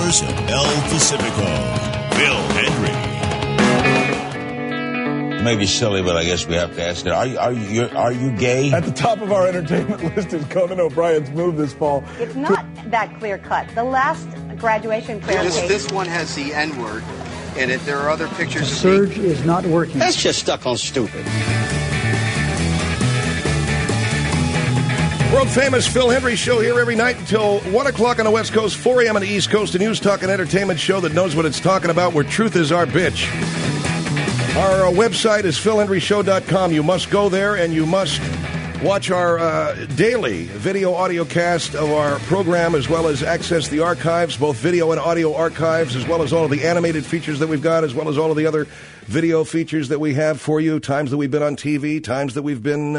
of El Pacifico, Phil Hendry. It may be silly, but I guess we have to ask it. Are you gay? At the top of our entertainment list is Conan O'Brien's move this fall. It's not that clear-cut. The last graduation fair case... This one has the N-word in it. There are other pictures the surge is not working. That's just stuck on stupid. World-famous Phil Hendry show here every night until 1 o'clock on the West Coast, 4 a.m. on the East Coast, a news, talk, and entertainment show that knows what it's talking about, where truth is our bitch. Our website is philhendryshow.com. You must go there, and you must watch our daily video audio cast of our program, as well as access the archives, both video and audio archives, as well as all of the animated features that we've got, as well as all of the other video features that we have for you, times that we've been on TV, times that we've been...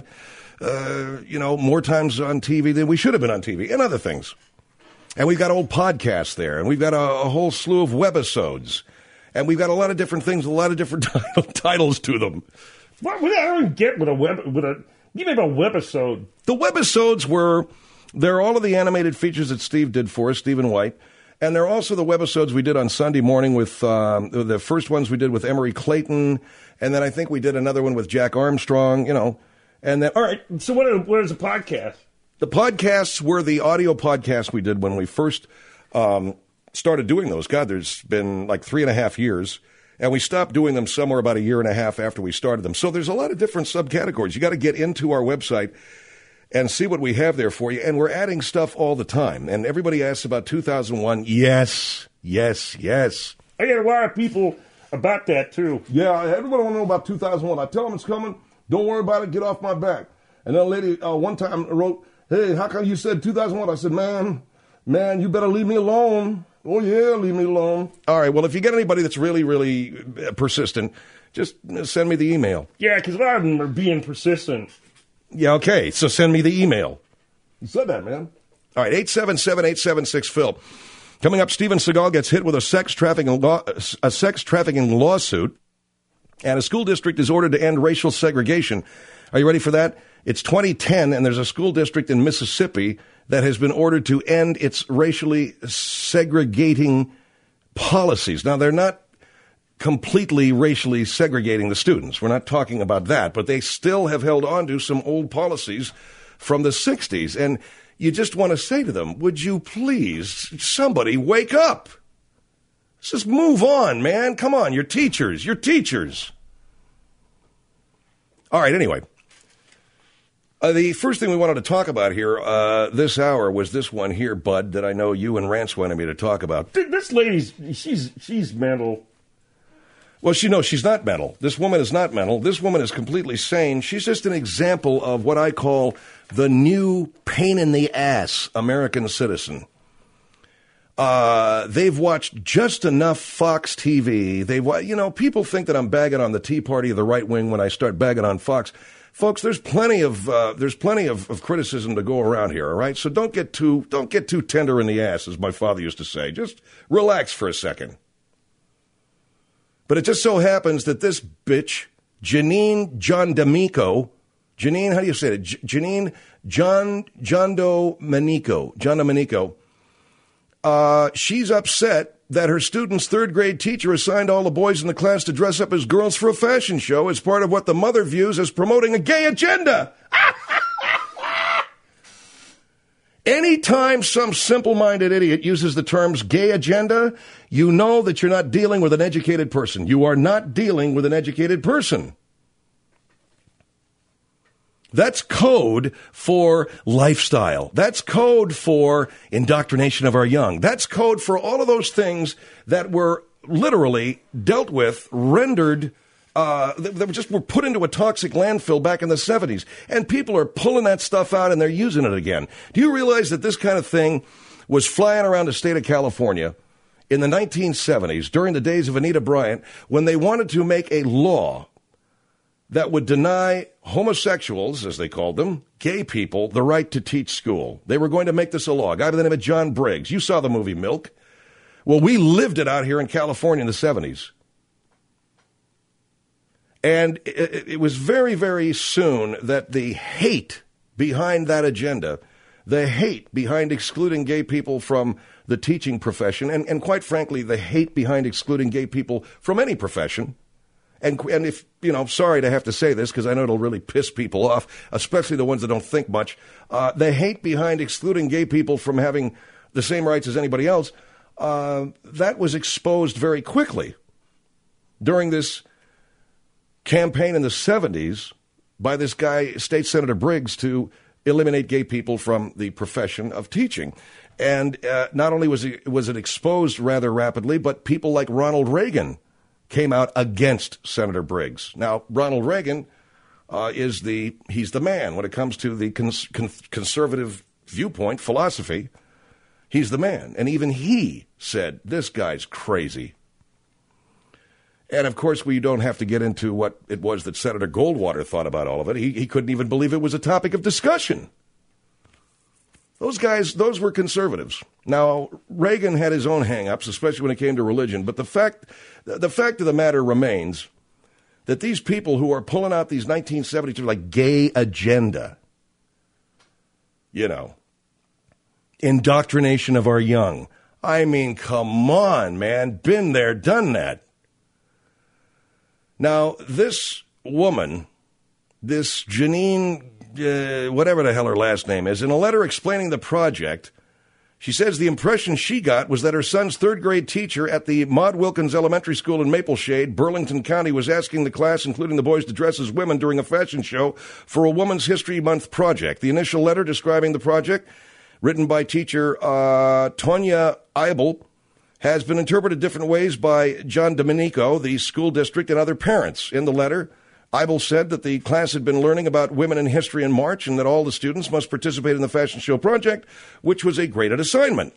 more times on TV than we should have been on TV, and other things. And we've got old podcasts there, and we've got a whole slew of webisodes, and we've got a lot of different things, a lot of different titles to them. What I don't get with you mean a webisode? The webisodes they're all of the animated features that Steve did for us, Stephen White, and they're also the webisodes we did on Sunday morning with the first ones we did with Emery Clayton, and then I think we did another one with Jack Armstrong, And then, all right, so what is a podcast? The podcasts were the audio podcasts we did when we first started doing those. God, there's been like 3.5 years, and we stopped doing them somewhere about 1.5 years after we started them. So there's a lot of different subcategories. You got to get into our website and see what we have there for you, and we're adding stuff all the time. And everybody asks about 2001. Yes. I get a lot of people about that, too. Yeah, everybody want to know about 2001. I tell them it's coming. Don't worry about it. Get off my back. And then a lady one time wrote, "Hey, how come you said 2001?" I said, man, you better leave me alone. Oh, yeah, leave me alone. All right, well, if you get anybody that's really, really persistent, just send me the email. Yeah, because a lot of them are being persistent. Yeah, okay, so send me the email. You said that, man. All right, 877-876-PHIL. Coming up, Steven Seagal gets hit with a sex trafficking lawsuit. And a school district is ordered to end racial segregation. Are you ready for that? It's 2010, and there's a school district in Mississippi that has been ordered to end its racially segregating policies. Now, they're not completely racially segregating the students. We're not talking about that. But they still have held on to some old policies from the 60s. And you just want to say to them, would you please, somebody wake up? Let's just move on, man. Come on, you're teachers. All right, anyway. The first thing we wanted to talk about here this hour was this one here, Bud, that I know you and Rance wanted me to talk about. This lady's, she's mental. Well, she's not mental. This woman is not mental. This woman is completely sane. She's just an example of what I call the new pain-in-the-ass American citizen. They've watched just enough Fox TV. People think that I'm bagging on the Tea Party of the right wing when I start bagging on Fox. Folks, there's plenty of criticism to go around here. All right, so don't get too tender in the ass, as my father used to say. Just relax for a second. But it just so happens that this bitch, Janine Giandomenico, Janine, how do you say it? Janine Giandomenico. She's upset that her student's third-grade teacher assigned all the boys in the class to dress up as girls for a fashion show as part of what the mother views as promoting a gay agenda. Anytime some simple-minded idiot uses the terms gay agenda, you know that you're not dealing with an educated person. You are not dealing with an educated person. That's code for lifestyle. That's code for indoctrination of our young. That's code for all of those things that were literally dealt with, rendered, that just were put into a toxic landfill back in the 70s. And people are pulling that stuff out and they're using it again. Do you realize that this kind of thing was flying around the state of California in the 1970s during the days of Anita Bryant when they wanted to make a law that would deny homosexuals, as they called them, gay people, the right to teach school. They were going to make this a law. A guy by the name of John Briggs. You saw the movie Milk. Well, we lived it out here in California in the 70s. And it was very, very soon that the hate behind that agenda the hate behind excluding gay people from the teaching profession, and quite frankly, the hate behind excluding gay people from any profession. And if, sorry to have to say this because I know it'll really piss people off, especially the ones that don't think much, the hate behind excluding gay people from having the same rights as anybody else, that was exposed very quickly during this campaign in the 70s by this guy, State Senator Briggs, to eliminate gay people from the profession of teaching. And not only was it exposed rather rapidly, but people like Ronald Reagan came out against Senator Briggs. Now, Ronald Reagan he's the man when it comes to the conservative viewpoint, philosophy. He's the man. And even he said, this guy's crazy. And, of course, we don't have to get into what it was that Senator Goldwater thought about all of it. He couldn't even believe it was a topic of discussion. Those guys, those were conservatives. Now, Reagan had his own hang-ups, especially when it came to religion. But the fact of the matter remains that these people who are pulling out these 1972, like, gay agenda, indoctrination of our young. I mean, come on, man. Been there, done that. Now, this woman, this Janine, whatever the hell her last name is, in a letter explaining the project, she says the impression she got was that her son's third-grade teacher at the Maud Wilkins Elementary School in Mapleshade, Burlington County, was asking the class, including the boys, to dress as women during a fashion show for a Women's History Month project. The initial letter describing the project, written by teacher Tonya Eibel, has been interpreted different ways by John Domenico, the school district, and other parents. In the letter, Eibel said that the class had been learning about women in history in March and that all the students must participate in the fashion show project, which was a graded assignment.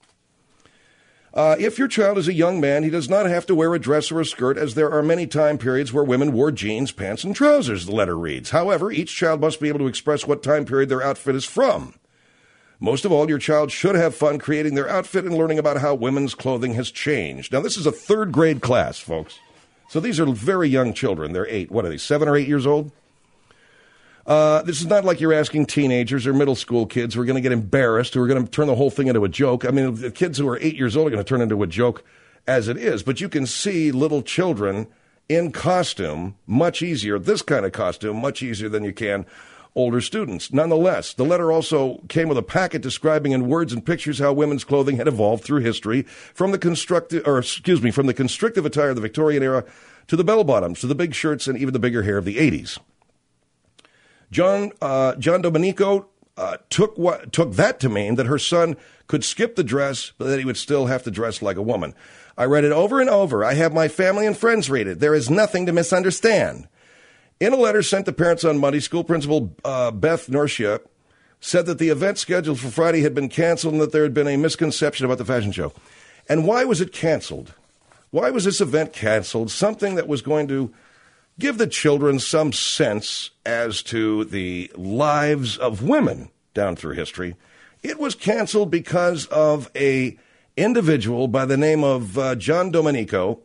If your child is a young man, he does not have to wear a dress or a skirt, as there are many time periods where women wore jeans, pants, and trousers, the letter reads. However, each child must be able to express what time period their outfit is from. Most of all, your child should have fun creating their outfit and learning about how women's clothing has changed. Now, this is a third-grade class, folks. So these are very young children. They're 8. What are they, 7 or 8 years old? This is not like you're asking teenagers or middle school kids who are going to get embarrassed, who are going to turn the whole thing into a joke. I mean, the kids who are 8 years old are going to turn into a joke as it is. But you can see little children in costume much easier, this kind of costume, much easier than you can older students. Nonetheless, the letter also came with a packet describing in words and pictures how women's clothing had evolved through history from the constrictive attire of the Victorian era to the bell-bottoms, to the big shirts, and even the bigger hair of the 80s. John Domenico took that to mean that her son could skip the dress, but that he would still have to dress like a woman. I read it over and over. I have my family and friends read it. There is nothing to misunderstand. In a letter sent to parents on Monday, school principal Beth Norcia said that the event scheduled for Friday had been canceled and that there had been a misconception about the fashion show. And why was it canceled? Why was this event canceled? Something that was going to give the children some sense as to the lives of women down through history. It was canceled because of a individual by the name of John Domenico,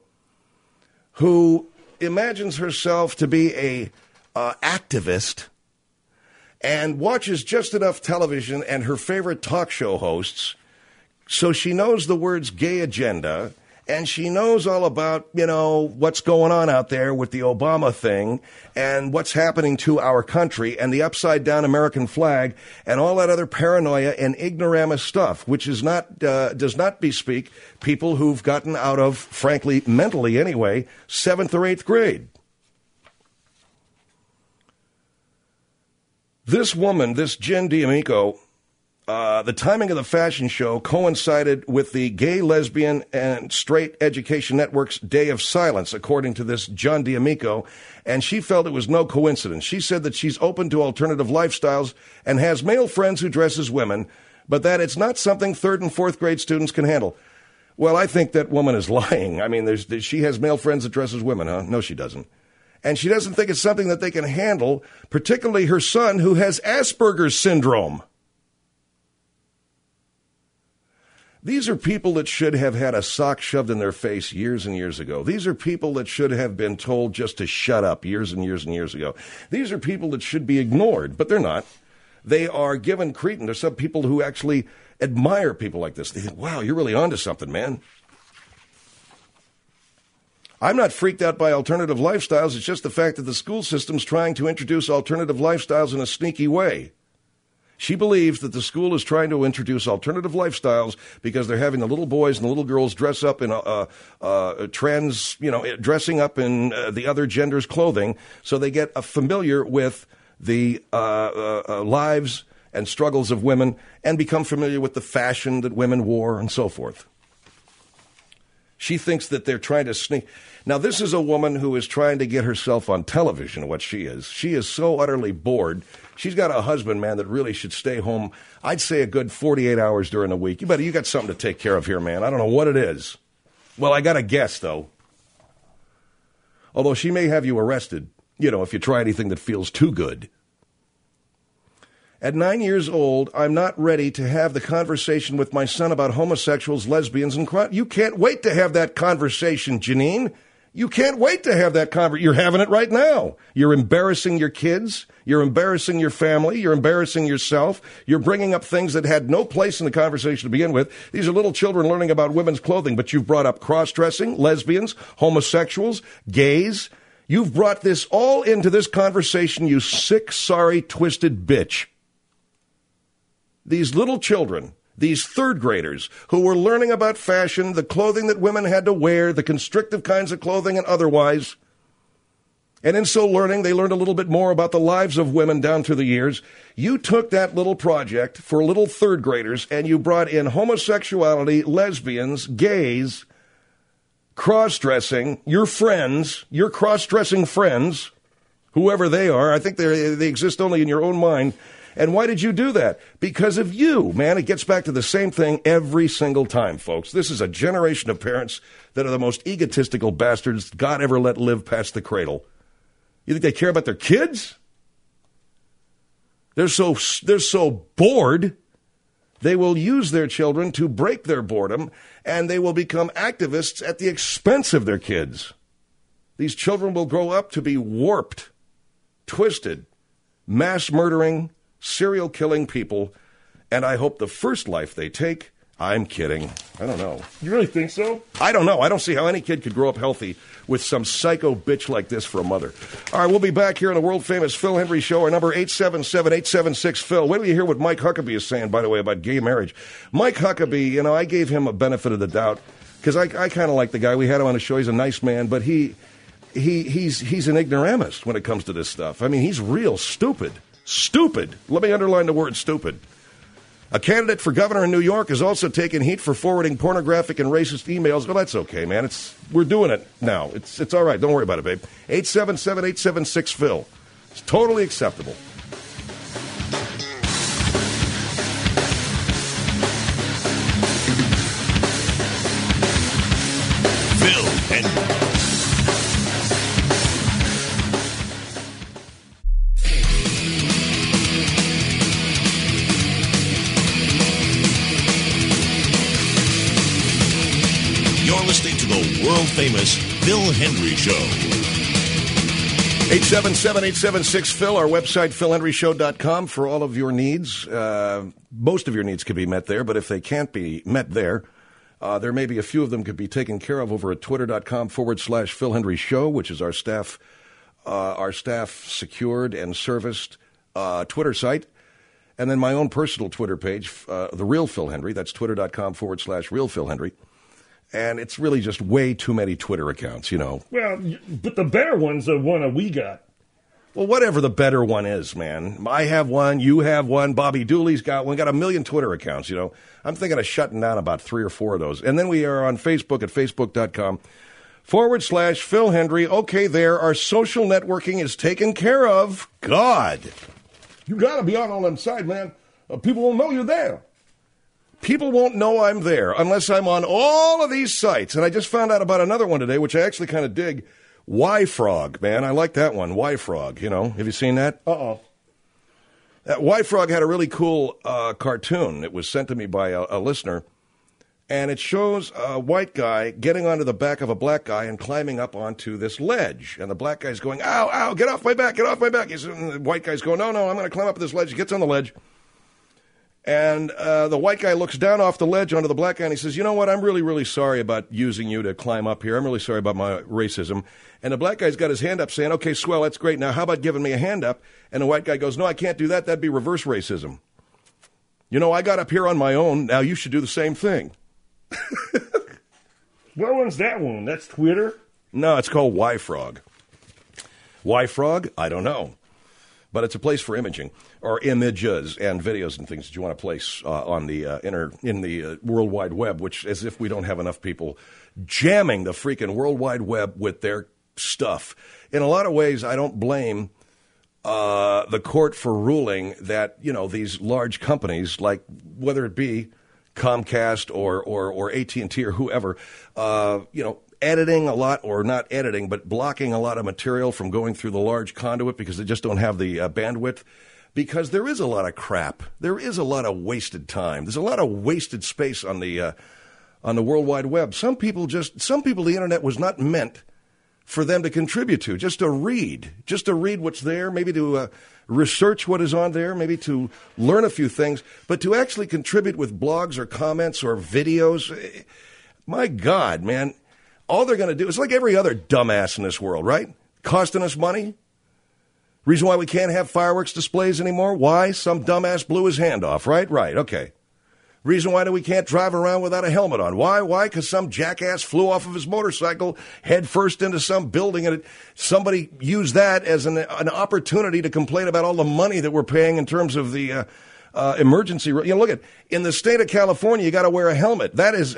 who imagines herself to be a activist and watches just enough television and her favorite talk show hosts so she knows the words gay agenda, and she knows all about, what's going on out there with the Obama thing and what's happening to our country and the upside-down American flag and all that other paranoia and ignoramus stuff, which is not does not bespeak people who've gotten out of, frankly, mentally anyway, 7th or 8th grade. This woman, this Jen D'Amico, the timing of the fashion show coincided with the Gay, Lesbian, and Straight Education Network's Day of Silence, according to this John D'Amico, and she felt it was no coincidence. She said that she's open to alternative lifestyles and has male friends who dress as women, but that it's not something 3rd and 4th grade students can handle. Well, I think that woman is lying. I mean, she has male friends that dress as women, huh? No, she doesn't. And she doesn't think it's something that they can handle, particularly her son who has Asperger's syndrome. These are people that should have had a sock shoved in their face years and years ago. These are people that should have been told just to shut up years and years and years ago. These are people that should be ignored, but they're not. they are given credence. There's some people who actually admire people like this. They think, wow, you're really onto something, man. I'm not freaked out by alternative lifestyles. It's just the fact that the school system's trying to introduce alternative lifestyles in a sneaky way. She believes that the school is trying to introduce alternative lifestyles because they're having the little boys and the little girls dress up in dressing up in the other gender's clothing, so they get familiar with the lives and struggles of women and become familiar with the fashion that women wore and so forth. She thinks that they're trying to sneak. Now, this is a woman who is trying to get herself on television, what she is. She is so utterly bored. She's got a husband, man, that really should stay home, I'd say a good 48 hours during the week. You got something to take care of here, man. I don't know what it is. Well, I got to guess, though. Although she may have you arrested, if you try anything that feels too good. At 9 years old, I'm not ready to have the conversation with my son about homosexuals, lesbians, and crime. You can't wait to have that conversation, Janine. You can't wait to have that conversation. You're having it right now. You're embarrassing your kids. You're embarrassing your family. You're embarrassing yourself. You're bringing up things that had no place in the conversation to begin with. These are little children learning about women's clothing, but you've brought up cross-dressing, lesbians, homosexuals, gays. You've brought this all into this conversation, you sick, sorry, twisted bitch. These little children, these third graders who were learning about fashion, the clothing that women had to wear, the constrictive kinds of clothing and otherwise. And in so learning, they learned a little bit more about the lives of women down through the years. You took that little project for little third graders and you brought in homosexuality, lesbians, gays, cross-dressing, your friends, your cross-dressing friends, whoever they are. I think they exist only in your own mind. And why did you do that? Because of you, man. It gets back to the same thing every single time, folks. This is a generation of parents that are the most egotistical bastards God ever let live past the cradle. You think they care about their kids? They're so bored, they will use their children to break their boredom, and they will become activists at the expense of their kids. These children will grow up to be warped, twisted, mass-murdering, serial-killing people, and I hope the first life they take, I'm kidding. I don't know. You really think so? I don't know. I don't see how any kid could grow up healthy with some psycho bitch like this for a mother. All right, we'll be back here on the world-famous Phil Hendry Show. Our number 877-876-PHIL. Wait till you hear what Mike Huckabee is saying, by the way, about gay marriage. Mike Huckabee, I gave him a benefit of the doubt because I kind of like the guy. We had him on the show. He's a nice man, but he's an ignoramus when it comes to this stuff. I mean, he's real stupid. Stupid. Let me underline the word stupid. A candidate for governor in New York is also taking heat for forwarding pornographic and racist emails. Well, that's okay, man. We're doing it now. It's all right. Don't worry about it, babe. 877-876-PHIL. It's totally acceptable. Phil Hendry. Listening to the world-famous Phil Hendry Show. 877-876-PHIL, our website, philhendryshow.com, for all of your needs. Most of your needs can be met there, but if they can't be met there, there may be a few of them could be taken care of over at twitter.com/Phil Hendry Show, which is our staff secured and serviced Twitter site. And then my own personal Twitter page, The Real Phil Hendry. That's twitter.com/Real Phil Hendry. And it's really just way too many Twitter accounts, Well, but the better one's the one that we got. Well, whatever the better one is, man. I have one, you have one, Bobby Dooley's got one. Got a million Twitter accounts, I'm thinking of shutting down about 3 or 4 of those. And then we are on Facebook at facebook.com/Phil Hendry. Okay, there, our social networking is taken care of. God. You got to be on all them sides, man. People won't know you're there. People won't know I'm there unless I'm on all of these sites. And I just found out about another one today, which I actually kind of dig. Y-Frog, man. I like that one. Y-Frog, Have you seen that? Uh-oh. That Y-Frog had a really cool cartoon. It was sent to me by a listener. And it shows a white guy getting onto the back of a black guy and climbing up onto this ledge. And the black guy's going, ow, ow, get off my back, get off my back. And the white guy's going, no, I'm going to climb up this ledge. He gets on the ledge. And the white guy looks down off the ledge onto the black guy and he says, you know what, I'm really, really sorry about using you to climb up here. I'm really sorry about my racism. And the black guy's got his hand up saying, okay, swell, that's great. Now, how about giving me a hand up? And the white guy goes, no, I can't do that. That'd be reverse racism. You know, I got up here on my own. Now you should do the same thing. What one's that one? That's Twitter? No, it's called YFrog. YFrog? I don't know. But it's a place for imaging, or images and videos and things that you want to place on the in the World Wide Web, which, as if we don't have enough people jamming the freaking World Wide Web with their stuff. In a lot of ways, I don't blame the court for ruling that, you know, these large companies, like whether it be Comcast or AT&T or whoever, you know, editing a lot, or not editing, but blocking a lot of material from going through the large conduit because they just don't have the bandwidth. Because there is a lot of crap. There is a lot of wasted time. There's a lot of wasted space on the World Wide Web. Some people the internet was not meant for them to contribute to, just to read what's there, maybe to research what is on there, maybe to learn a few things, but to actually contribute with blogs or comments or videos. My God, man, all they're going to do is like every other dumbass in this world, right? Costing us money. Reason why we can't have fireworks displays anymore? Why? Some dumbass blew his hand off, right? Right, okay. Reason why we can't drive around without a helmet on? Why? Why? Because some jackass flew off of his motorcycle head first into some building, and somebody used that as an opportunity to complain about all the money that we're paying in terms of the emergency. You know, look at in the state of California, you got to wear a helmet. That is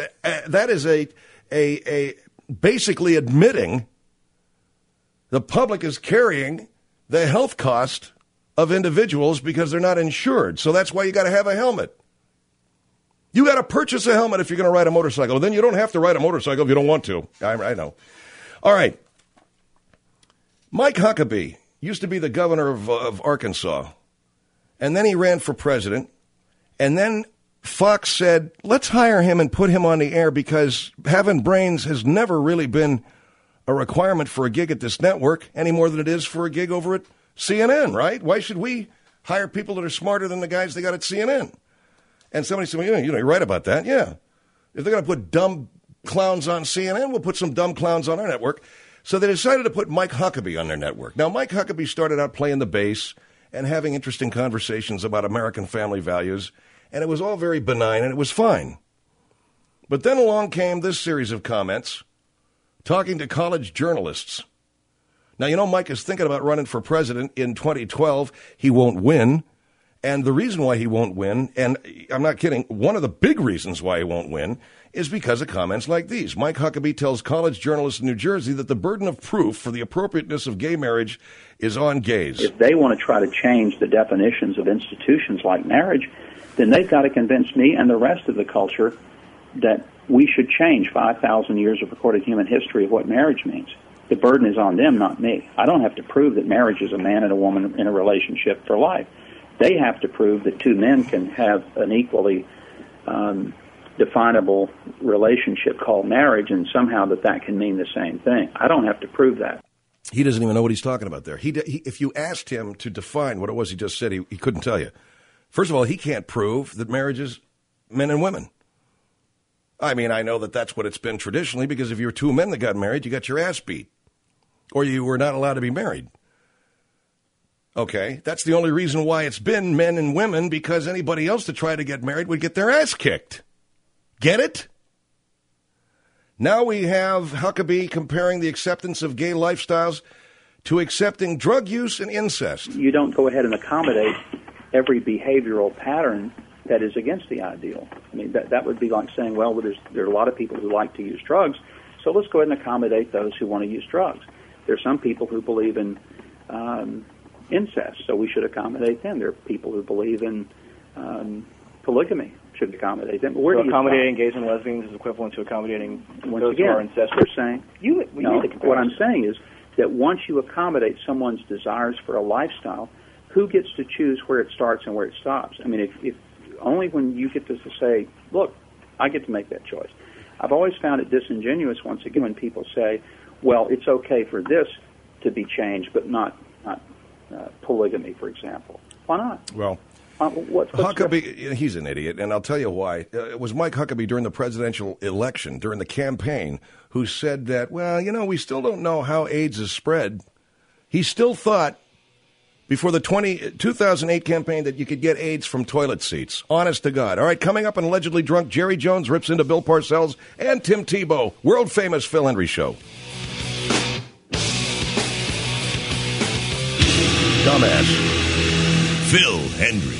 a basically admitting the public is carrying the health cost of individuals because they're not insured. So that's why you got to have a helmet. You got to purchase a helmet if you're going to ride a motorcycle. Then you don't have to ride a motorcycle if you don't want to. I know. All right. Mike Huckabee used to be the governor of Arkansas. And then he ran for president. And then Fox said, let's hire him and put him on the air because having brains has never really been a requirement for a gig at this network any more than it is for a gig over at CNN, right? Why should we hire people that are smarter than the guys they got at CNN? And somebody said, well, you're right about that. Yeah. If they're going to put dumb clowns on CNN, we'll put some dumb clowns on our network. So they decided to put Mike Huckabee on their network. Now, Mike Huckabee started out playing the bass and having interesting conversations about American family values, and it was all very benign, and it was fine. But then along came this series of comments talking to college journalists. Now, you know, Mike is thinking about running for president in 2012. He won't win. And the reason why he won't win, and I'm not kidding, one of the big reasons why he won't win is because of comments like these. Mike Huckabee tells college journalists in New Jersey that the burden of proof for the appropriateness of gay marriage is on gays. If they want to try to change the definitions of institutions like marriage, then they've got to convince me and the rest of the culture that we should change 5,000 years of recorded human history of what marriage means. The burden is on them, not me. I don't have to prove that marriage is a man and a woman in a relationship for life. They have to prove that two men can have an equally definable relationship called marriage, and somehow that can mean the same thing. I don't have to prove that. He doesn't even know what he's talking about there. He if you asked him to define what it was he just said, he couldn't tell you. First of all, he can't prove that marriage is men and women. I mean, I know that that's what it's been traditionally, because if you were two men that got married, you got your ass beat, or you were not allowed to be married. Okay, that's the only reason why it's been men and women, because anybody else to try to get married would get their ass kicked. Get it? Now we have Huckabee comparing the acceptance of gay lifestyles to accepting drug use and incest. You don't go ahead and accommodate every behavioral pattern that is against the ideal. I mean, that would be like saying, well, there are a lot of people who like to use drugs, so let's go ahead and accommodate those who want to use drugs. There are some people who believe in incest, so we should accommodate them. There are people who believe in polygamy, should accommodate them. So accommodating gays and lesbians is equivalent to accommodating those who are incestuous? What I'm saying is that once you accommodate someone's desires for a lifestyle, who gets to choose where it starts and where it stops? I mean, if only when you get to say, look, I get to make that choice. I've always found it disingenuous, once again, when people say, well, it's okay for this to be changed, but not polygamy, for example. Why not? Well, what's Huckabee, he's an idiot, and I'll tell you why. It was Mike Huckabee during the presidential election, during the campaign, who said that, well, we still don't know how AIDS is spread. He still thought before the 2008 campaign that you could get AIDS from toilet seats. Honest to God. All right, coming up, an allegedly drunk Jerry Jones rips into Bill Parcells and Tim Tebow. World-famous Phil Hendrie Show. Dumbass. Phil Hendrie.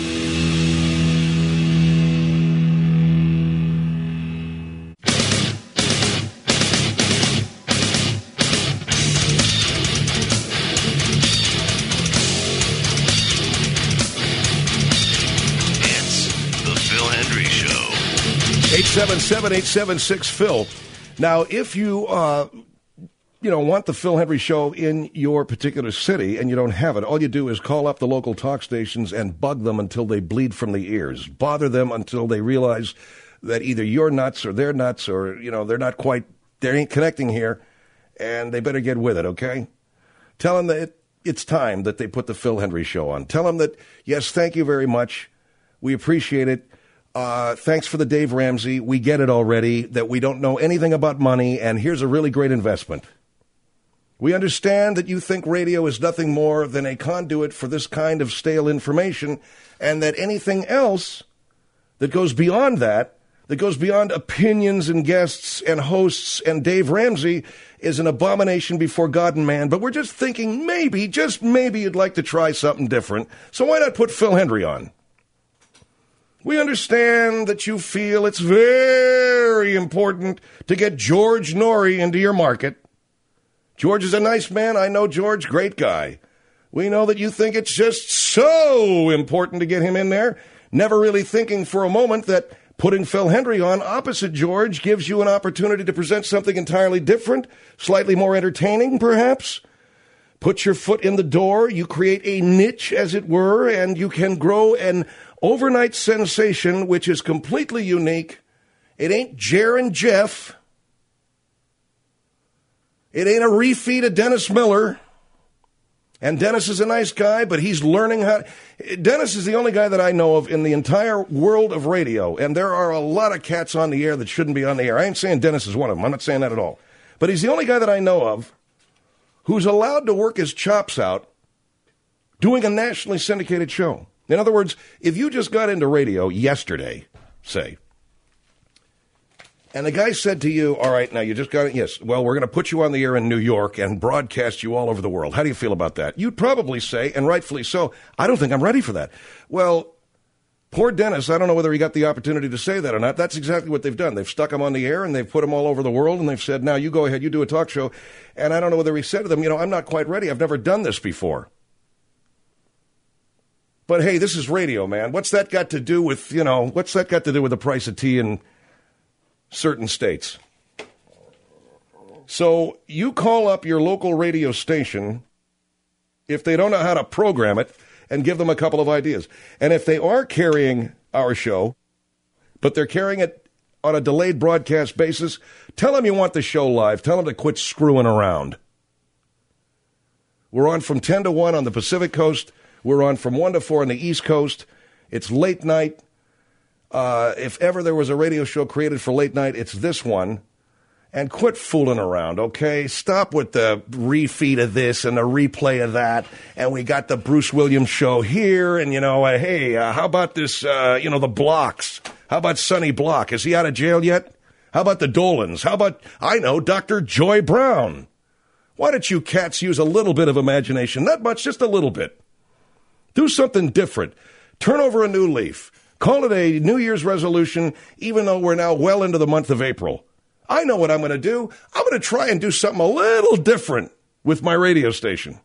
It's the Phil Hendrie Show. 877-876-PHIL. Now, if you want the Phil Hendrie Show in your particular city and you don't have it, all you do is call up the local talk stations and bug them until they bleed from the ears. Bother them until they realize that either you're nuts or they're nuts, or, they ain't connecting here, and they better get with it, okay? Tell them that it's time that they put the Phil Hendrie Show on. Tell them that, yes, thank you very much. We appreciate it. Thanks for the Dave Ramsey. We get it already, that we don't know anything about money, and here's a really great investment. We understand that you think radio is nothing more than a conduit for this kind of stale information, and that anything else that goes beyond that goes beyond opinions and guests and hosts and Dave Ramsey, is an abomination before God and man. But we're just thinking maybe, just maybe, you'd like to try something different. So why not put Phil Hendrie on? We understand that you feel it's very important to get George Norrie into your market. George is a nice man. I know George, great guy. We know that you think it's just so important to get him in there, never really thinking for a moment that putting Phil Hendrie on opposite George gives you an opportunity to present something entirely different, slightly more entertaining, perhaps. Put your foot in the door, you create a niche, as it were, and you can grow an overnight sensation which is completely unique. It ain't Jer and Jeff. It ain't a refeed of Dennis Miller. And Dennis is a nice guy, but he's learning how. Dennis is the only guy that I know of in the entire world of radio. And there are a lot of cats on the air that shouldn't be on the air. I ain't saying Dennis is one of them. I'm not saying that at all. But he's the only guy that I know of who's allowed to work his chops out doing a nationally syndicated show. In other words, if you just got into radio yesterday, say, and the guy said to you, all right, now you just got it. Yes, well, we're going to put you on the air in New York and broadcast you all over the world. How do you feel about that? You'd probably say, and rightfully so, I don't think I'm ready for that. Well, poor Dennis, I don't know whether he got the opportunity to say that or not. That's exactly what they've done. They've stuck him on the air and they've put him all over the world and they've said, now you go ahead, you do a talk show. And I don't know whether he said to them, I'm not quite ready. I've never done this before. But hey, this is radio, man. What's that got to do with, what's that got to do with the price of tea in certain states? So you call up your local radio station if they don't know how to program it and give them a couple of ideas. And if they are carrying our show, but they're carrying it on a delayed broadcast basis, tell them you want the show live. Tell them to quit screwing around. We're on from 10 to 1 on the Pacific Coast. We're on from 1 to 4 on the East Coast. It's late night. If ever there was a radio show created for late night, it's this one. And quit fooling around, okay? Stop with the refeed of this and the replay of that. And we got the Bruce Williams show here. And, hey, how about this, the Blocks? How about Sonny Block? Is he out of jail yet? How about the Dolans? How about, Dr. Joy Brown? Why don't you cats use a little bit of imagination? Not much, just a little bit. Do something different. Turn over a new leaf. Call it a New Year's resolution, even though we're now well into the month of April. I know what I'm going to do. I'm going to try and do something a little different with my radio station.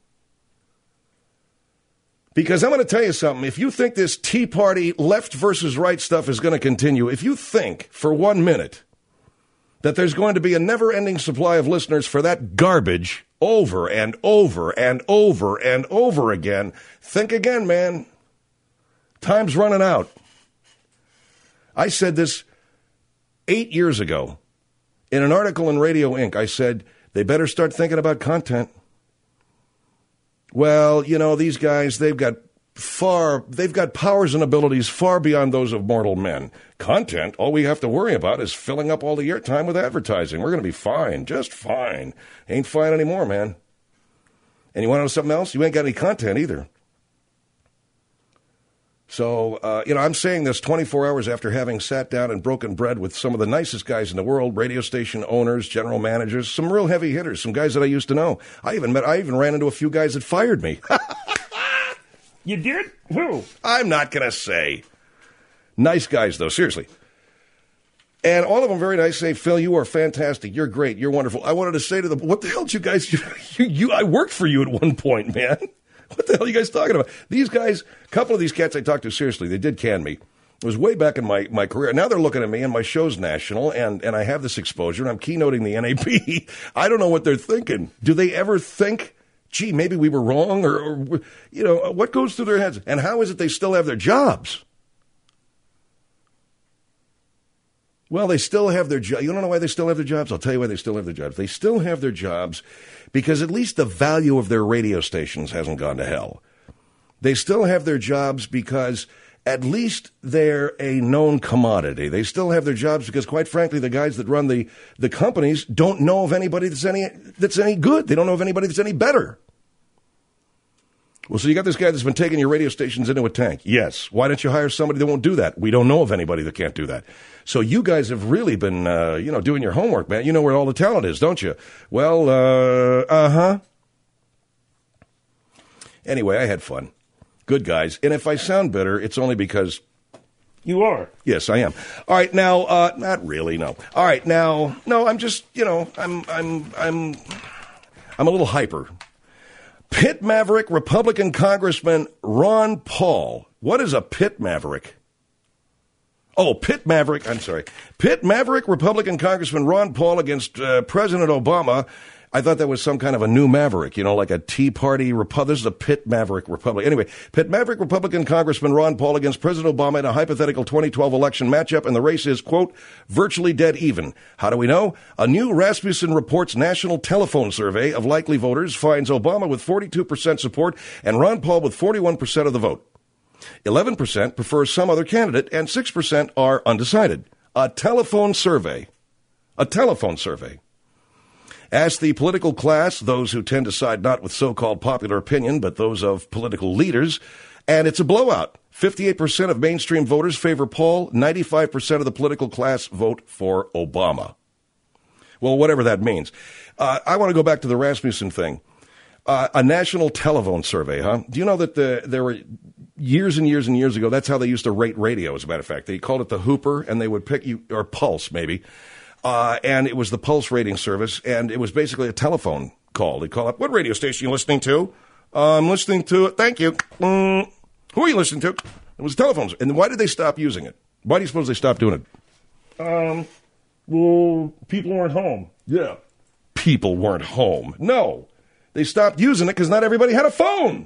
Because I'm going to tell you something. If you think this Tea Party left versus right stuff is going to continue, if you think for 1 minute that there's going to be a never-ending supply of listeners for that garbage over and over and over and over again, think again, man. Time's running out. I said this 8 years ago, in an article in Radio Inc., I said, they better start thinking about content. Well, you know, these guys, they've got powers and abilities far beyond those of mortal men. Content, all we have to worry about is filling up all the airtime with advertising. We're going to be fine, just fine. Ain't fine anymore, man. And you want to know something else? You ain't got any content either. So, I'm saying this 24 hours after having sat down and broken bread with some of the nicest guys in the world, radio station owners, general managers, some real heavy hitters, some guys that I used to know. I even ran into a few guys that fired me. You did? Who? I'm not going to say. Nice guys, though, seriously. And all of them very nice, say, Phil, you are fantastic. You're great. You're wonderful. I wanted to say to them, what the hell did you guys, I worked for you at one point, man. What the hell are you guys talking about? These guys, a couple of these cats I talked to, seriously, they did can me. It was way back in my career. Now they're looking at me and my show's national, and I have this exposure, and I'm keynoting the NAB. I don't know what they're thinking. Do they ever think, gee, maybe we were wrong? Or what goes through their heads? And how is it they still have their jobs? Well, they still have their jobs. You don't know why they still have their jobs? I'll tell you why they still have their jobs. They still have their jobs because at least the value of their radio stations hasn't gone to hell. They still have their jobs because at least they're a known commodity. They still have their jobs because, quite frankly, the guys that run the companies don't know of anybody that's any good. They don't know of anybody that's any better. Well, so you got this guy that's been taking your radio stations into a tank. Yes. Why don't you hire somebody that won't do that? We don't know of anybody that can't do that. So you guys have really been, doing your homework, man. You know where all the talent is, don't you? Well, Anyway, I had fun. Good guys. And if I sound bitter, it's only because... You are. Yes, I am. All right, now, not really, no. All right, now, no, I'm just, I'm a little hyper. Pit Maverick Republican Congressman Ron Paul. What is a pit maverick? Oh, Pit Maverick, I'm sorry. Pit Maverick Republican Congressman Ron Paul against President Obama. I thought that was some kind of a new maverick, like a Tea Party Republican. This is a Pit Maverick Republican. Anyway, Pit Maverick Republican Congressman Ron Paul against President Obama in a hypothetical 2012 election matchup, and the race is, quote, virtually dead even. How do we know? A new Rasmussen Reports national telephone survey of likely voters finds Obama with 42% support and Ron Paul with 41% of the vote. 11% prefer some other candidate, and 6% are undecided. A telephone survey. Ask the political class, those who tend to side not with so-called popular opinion, but those of political leaders, and it's a blowout. 58% of mainstream voters favor Paul. 95% of the political class vote for Obama. Well, whatever that means. I want to go back to the Rasmussen thing. A national telephone survey, huh? Do you know that there were years and years and years ago, that's how they used to rate radio, as a matter of fact. They called it the Hooper, and they would pick you, or Pulse, maybe. And it was the Pulse rating service, and it was basically a telephone call. They'd call up, what radio station are you listening to? I'm listening to it. Thank you. Who are you listening to? It was telephones. And why did they stop using it? Why do you suppose they stopped doing it? Well, people weren't home. Yeah. People weren't home. No. They stopped using it because not everybody had a phone.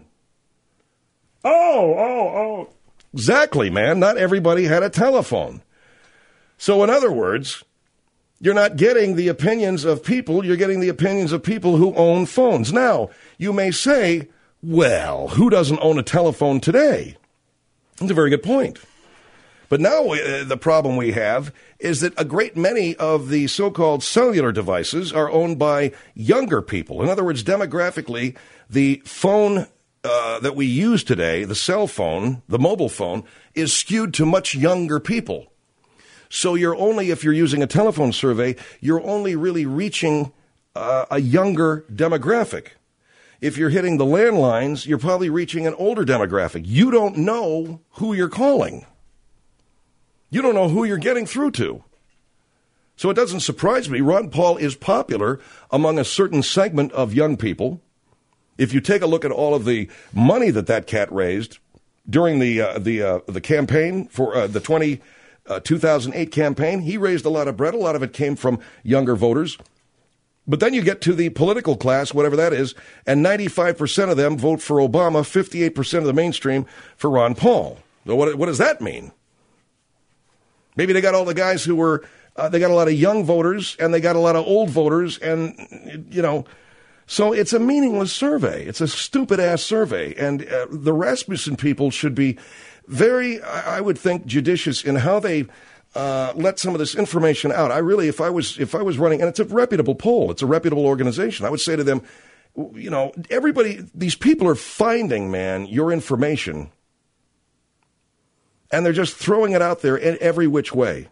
Oh. Exactly, man. Not everybody had a telephone. So in other words, you're not getting the opinions of people. You're getting the opinions of people who own phones. Now, you may say, well, who doesn't own a telephone today? That's a very good point. But now the problem we have is that a great many of the so-called cellular devices are owned by younger people. In other words, demographically, the phone that we use today, the cell phone, the mobile phone, is skewed to much younger people. So if you're using a telephone survey, you're only really reaching a younger demographic. If you're hitting the landlines, you're probably reaching an older demographic. You don't know who you're calling. You don't know who you're getting through to. So it doesn't surprise me. Ron Paul is popular among a certain segment of young people. If you take a look at all of the money that cat raised during the campaign for the 2008 campaign, he raised a lot of bread. A lot of it came from younger voters. But then you get to the political class, whatever that is, and 95% of them vote for Obama, 58% of the mainstream for Ron Paul. So what does that mean? Maybe they got all the guys who were They got a lot of young voters, and they got a lot of old voters, and, you know, so it's a meaningless survey. It's a stupid-ass survey, and the Rasmussen people should be very, I would think, judicious in how they let some of this information out. I really, if I was running, and it's a reputable poll, it's a reputable organization, I would say to them, you know, everybody, these people are finding, man, your information, and they're just throwing it out there in every which way.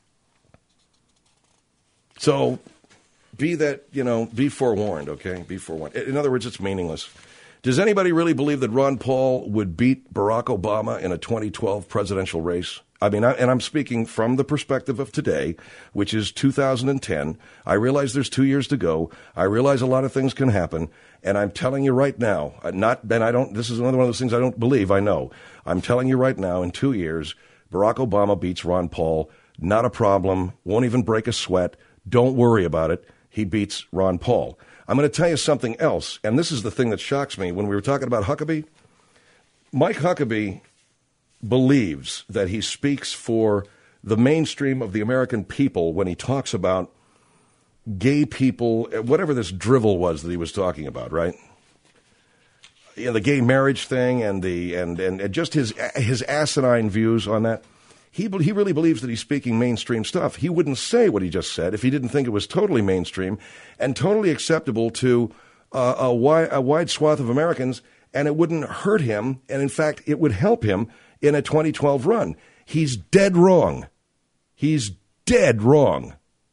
So be forewarned, okay? Be forewarned. In other words, it's meaningless. Does anybody really believe that Ron Paul would beat Barack Obama in a 2012 presidential race? I mean, and I'm speaking from the perspective of today, which is 2010. I realize there's 2 years to go. I realize a lot of things can happen. And I'm telling you right now, this is another one of those things I don't believe, I know. I'm telling you right now, in 2 years, Barack Obama beats Ron Paul. Not a problem. Won't even break a sweat. Don't worry about it. He beats Ron Paul. I'm going to tell you something else, and this is the thing that shocks me. When we were talking about Huckabee, Mike Huckabee believes that he speaks for the mainstream of the American people when he talks about gay people, whatever this drivel was that he was talking about, right? You know, the gay marriage thing and just his asinine views on that. He really believes that he's speaking mainstream stuff. He wouldn't say what he just said if he didn't think it was totally mainstream and totally acceptable to a wide swath of Americans, and it wouldn't hurt him, and in fact, it would help him in a 2012 run. He's dead wrong. He's dead wrong.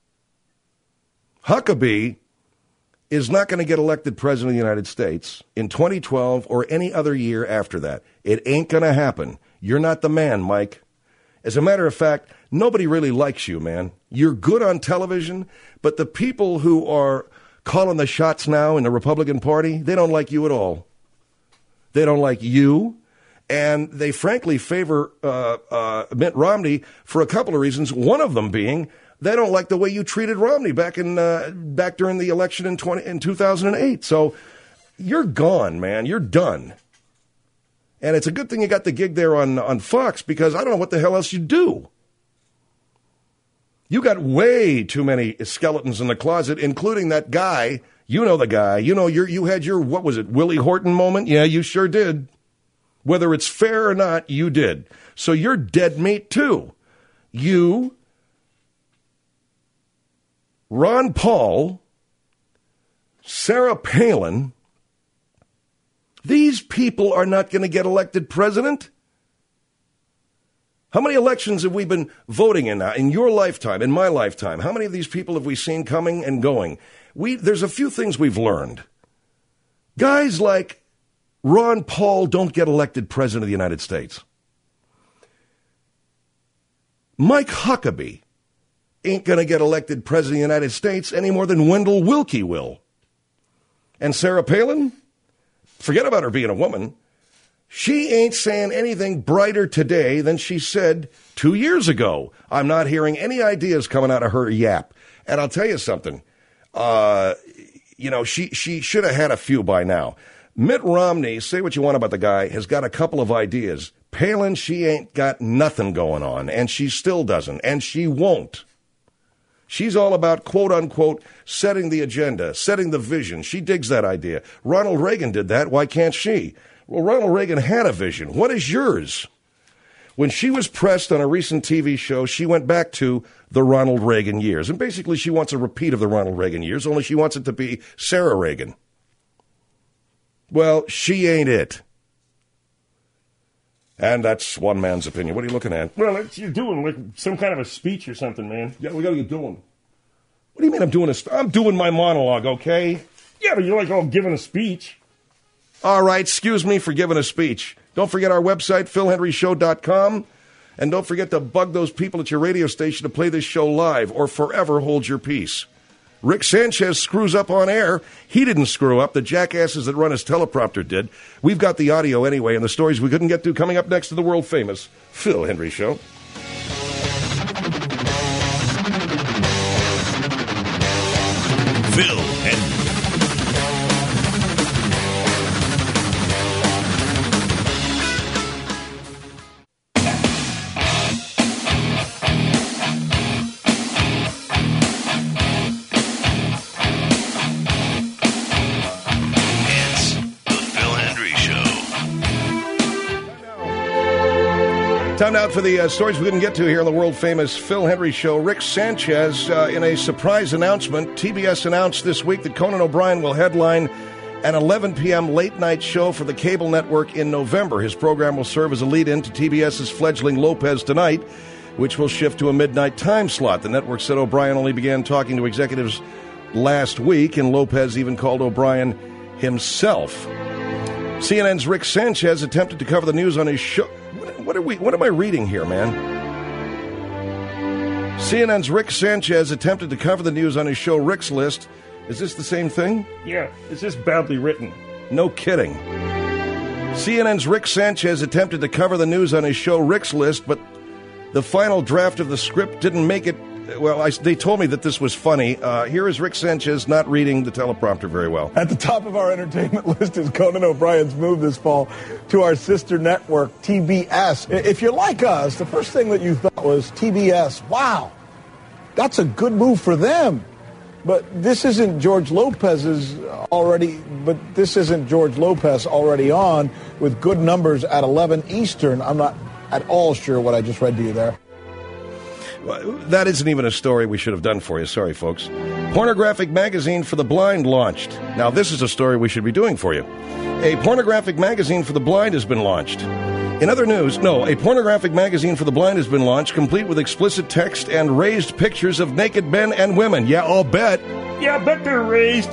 Huckabee is not going to get elected president of the United States in 2012 or any other year after that. It ain't going to happen. You're not the man, Mike. As a matter of fact, nobody really likes you, man. You're good on television, but the people who are calling the shots now in the Republican Party, they don't like you at all. They don't like you, and they frankly favor Mitt Romney for a couple of reasons, one of them being they don't like the way you treated Romney back during the election in 2008. So you're gone, man. You're done. And it's a good thing you got the gig there on Fox, because I don't know what the hell else you do. You got way too many skeletons in the closet, including that guy. You know the guy. You know, you had your, what was it, Willie Horton moment? Yeah, you sure did. Whether it's fair or not, you did. So you're dead meat, too. You, Ron Paul, Sarah Palin, these people are not going to get elected president. How many elections have we been voting in now? In your lifetime, in my lifetime, how many of these people have we seen coming and going? There's a few things we've learned. Guys like Ron Paul don't get elected president of the United States. Mike Huckabee ain't going to get elected president of the United States any more than Wendell Willkie will. And Sarah Palin? Forget about her being a woman. She ain't saying anything brighter today than she said 2 years ago. I'm not hearing any ideas coming out of her yap. And I'll tell you something. She should have had a few by now. Mitt Romney, say what you want about the guy, has got a couple of ideas. Palin, she ain't got nothing going on, and she still doesn't, and she won't. She's all about, quote, unquote, setting the agenda, setting the vision. She digs that idea. Ronald Reagan did that. Why can't she? Well, Ronald Reagan had a vision. What is yours? When she was pressed on a recent TV show, she went back to the Ronald Reagan years. And basically, she wants a repeat of the Ronald Reagan years, only she wants it to be Sarah Reagan. Well, she ain't it. And that's one man's opinion. What are you looking at? Well, you're doing like some kind of a speech or something, man. Yeah, we got to get doing. What do you mean I'm doing I'm doing my monologue, okay? Yeah, but you're like all giving a speech. All right, excuse me for giving a speech. Don't forget our website, philhenryshow.com. And don't forget to bug those people at your radio station to play this show live or forever hold your peace. Rick Sanchez screws up on air. He didn't screw up. The jackasses that run his teleprompter did. We've got the audio anyway, and the stories we couldn't get to coming up next to the world-famous Phil Hendrie Show. Phil Hendrie. Time now for the stories we didn't get to here on the world-famous Phil Hendrie Show. Rick Sanchez, in a surprise announcement, TBS announced this week that Conan O'Brien will headline an 11 p.m. late-night show for the cable network in November. His program will serve as a lead-in to TBS's fledgling Lopez Tonight, which will shift to a midnight time slot. The network said O'Brien only began talking to executives last week, and Lopez even called O'Brien himself. CNN's Rick Sanchez attempted to cover the news on his show. What am I reading here, man? CNN's Rick Sanchez attempted to cover the news on his show Rick's List. Is this the same thing? Yeah, it's just badly written. No kidding. CNN's Rick Sanchez attempted to cover the news on his show Rick's List, but the final draft of the script didn't make it. Well, they told me that this was funny. Here is Rick Sanchez not reading the teleprompter very well. At the top of our entertainment list is Conan O'Brien's move this fall to our sister network, TBS. If you're like us, the first thing that you thought was TBS. Wow, that's a good move for them. But this isn't George Lopez already on with good numbers at 11 Eastern. I'm not at all sure what I just read to you there. That isn't even a story we should have done for you. Sorry, folks. Pornographic magazine for the blind launched. Now, this is a story we should be doing for you. A pornographic magazine for the blind has been launched. In other news, a pornographic magazine for the blind has been launched, complete with explicit text and raised pictures of naked men and women. Yeah, I'll bet. Yeah, I bet they're raised.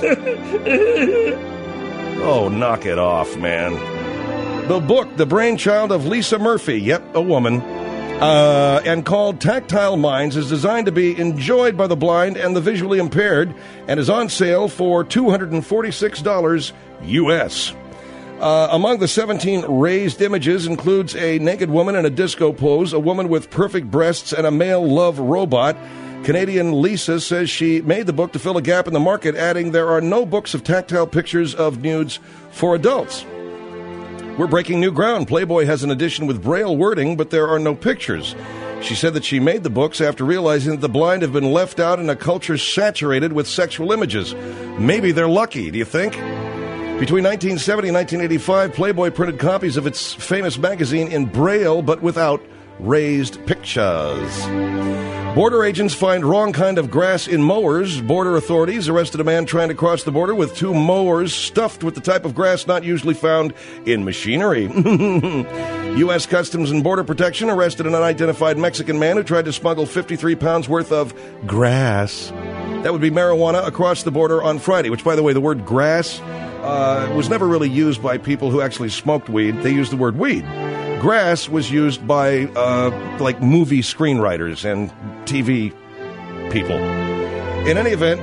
Oh, knock it off, man. The book, the brainchild of Lisa Murphy, yep, a woman, and called Tactile Minds, is designed to be enjoyed by the blind and the visually impaired, and is on sale for $246 U.S. Among the 17 raised images includes a naked woman in a disco pose, a woman with perfect breasts, and a male love robot. Canadian Lisa says she made the book to fill a gap in the market, adding there are no books of tactile pictures of nudes for adults. We're breaking new ground. Playboy has an edition with Braille wording, but there are no pictures. She said that she made the books after realizing that the blind have been left out in a culture saturated with sexual images. Maybe they're lucky, do you think? Between 1970 and 1985, Playboy printed copies of its famous magazine in Braille, but without raised pictures. Border agents find wrong kind of grass in mowers. Border authorities arrested a man trying to cross the border with 2 mowers stuffed with the type of grass not usually found in machinery. U.S. Customs and Border Protection arrested an unidentified Mexican man who tried to smuggle 53 pounds worth of grass. That would be marijuana across the border on Friday, which, by the way, the word grass was never really used by people who actually smoked weed. They used the word weed. Grass was used by, like, movie screenwriters and TV people. In any event,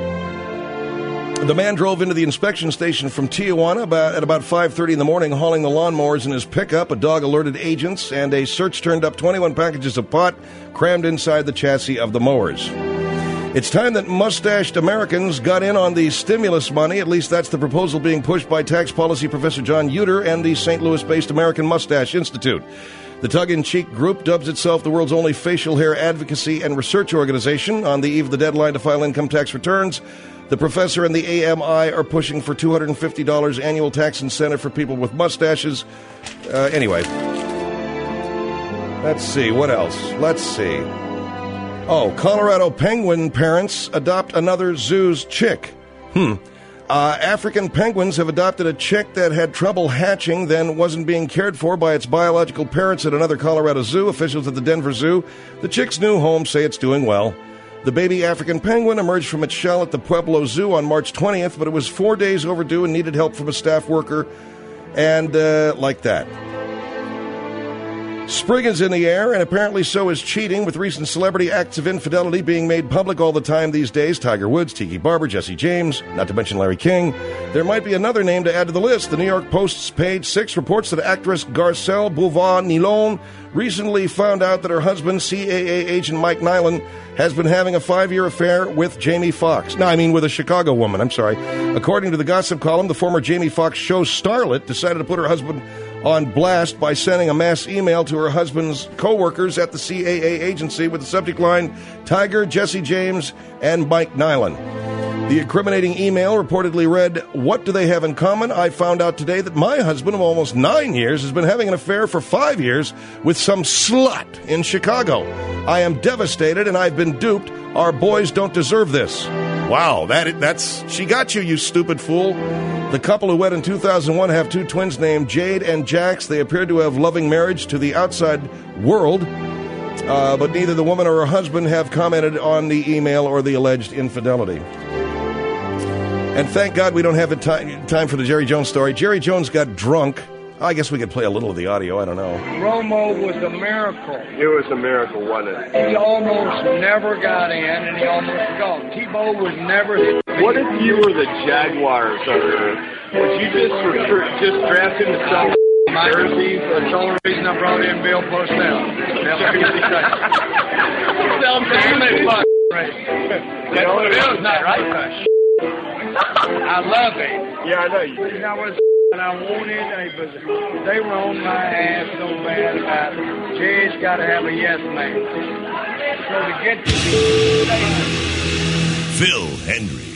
the man drove into the inspection station from Tijuana at about 5:30 in the morning, hauling the lawnmowers in his pickup. A dog alerted agents, and a search turned up 21 packages of pot crammed inside the chassis of the mowers. It's time that mustached Americans got in on the stimulus money. At least that's the proposal being pushed by tax policy professor John Uter and the St. Louis-based American Mustache Institute. The tongue-in-cheek group dubs itself the world's only facial hair advocacy and research organization. On the eve of the deadline to file income tax returns, the professor and the AMI are pushing for $250 annual tax incentive for people with mustaches. Anyway, let's see. What else? Let's see. Oh, Colorado penguin parents adopt another zoo's chick. African penguins have adopted a chick that had trouble hatching, then wasn't being cared for by its biological parents at another Colorado zoo. Officials at the Denver Zoo, the chick's new home, say it's doing well. The baby African penguin emerged from its shell at the Pueblo Zoo on March 20th, but it was 4 days overdue and needed help from a staff worker, and like that. Spring is in the air, and apparently so is cheating, with recent celebrity acts of infidelity being made public all the time these days. Tiger Woods, Tiki Barber, Jesse James, not to mention Larry King. There might be another name to add to the list. The New York Post's page 6 reports that actress Garcelle Bouvard-Nilon recently found out that her husband, CAA agent Mike Nyland, has been having a 5-year affair with Jamie Foxx. No, I mean with a Chicago woman, I'm sorry. According to the gossip column, the former Jamie Foxx show starlet decided to put her husband on blast by sending a mass email to her husband's co-workers at the CAA agency with the subject line, Tiger, Jesse James, and Mike Nyland. The incriminating email reportedly read, "What do they have in common? I found out today that my husband of almost 9 years has been having an affair for 5 years with some slut in Chicago. I am devastated and I've been duped. Our boys don't deserve this." Wow, that's she got you, you stupid fool. The couple who wed in 2001 have 2 twins named Jade and Jax. They appear to have loving marriage to the outside world, but neither the woman or her husband have commented on the email or the alleged infidelity. And thank God we don't have time for the Jerry Jones story. Jerry Jones got drunk. I guess we could play a little of the audio. I don't know. Romo was a miracle. It was a miracle, wasn't it? He almost never got in, and he almost got. Tebow was never hit. What if you were the Jaguars, or would you just draft him to some jerseys? That's the only reason I brought in Bill Parcells. Bill's not right. I love him. Yeah, I know you. I was and I wanted, but they were on my ass so bad about it. Jay's got to have a yes man. So to get to the Phil Hendry.